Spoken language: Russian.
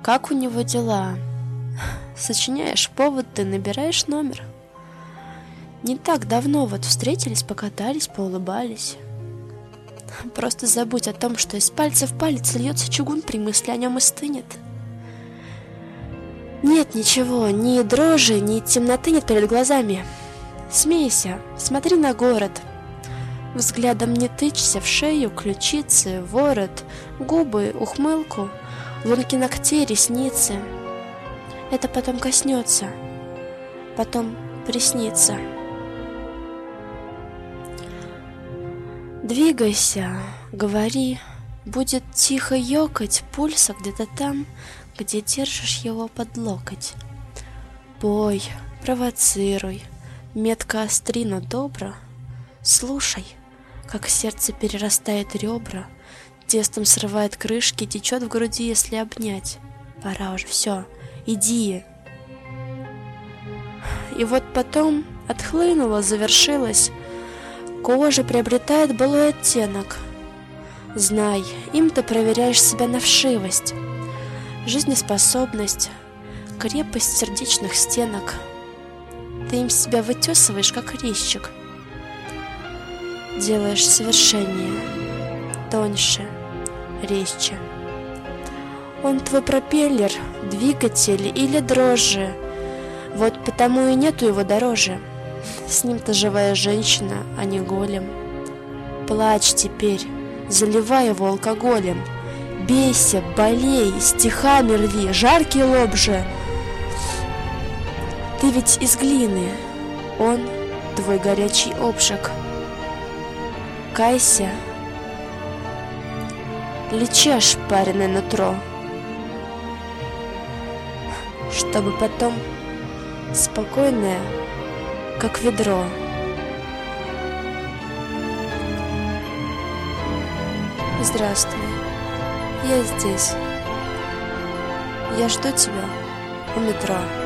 Как у него дела? Сочиняешь повод, ты набираешь номер. Не так давно вот встретились, покатались, поулыбались. Просто забудь о том, что из пальца в палец льется чугун, при мысли о нем и стынет. Нет ничего, ни дрожи, ни темноты нет перед глазами. Смейся, смотри на город. Взглядом не тычься в шею, ключицы, ворот, губы, ухмылку, лунки ногтей, ресницы. Это потом коснется, потом приснится. Двигайся, говори, будет тихо ёкать пульса где-то там, где держишь его под локоть. Пой, провоцируй, метко остри, но добро. Слушай, как сердце перерастает ребра, тестом срывает крышки, течет в груди, если обнять. Пора уже, все, иди. И вот потом отхлынуло, завершилось. Кожа приобретает былой оттенок. Знай, им ты проверяешь себя на вшивость, жизнеспособность, крепость сердечных стенок. Ты им себя вытесываешь, как резчик. Делаешь совершеннее, тоньше, резче. Он твой пропеллер, двигатель или дрожжи. Вот потому и нету его дороже. С ним ты живая женщина, а не голем. Плачь теперь, заливай его алкоголем. Бейся, болей, стихами рви, жаркий лоб же. Ты ведь из глины, он твой горячий обжиг. Кайся, лечи ошпаренное нутро, чтобы потом спокойное, как ведро. Здравствуй, я здесь. Я жду тебя у метро.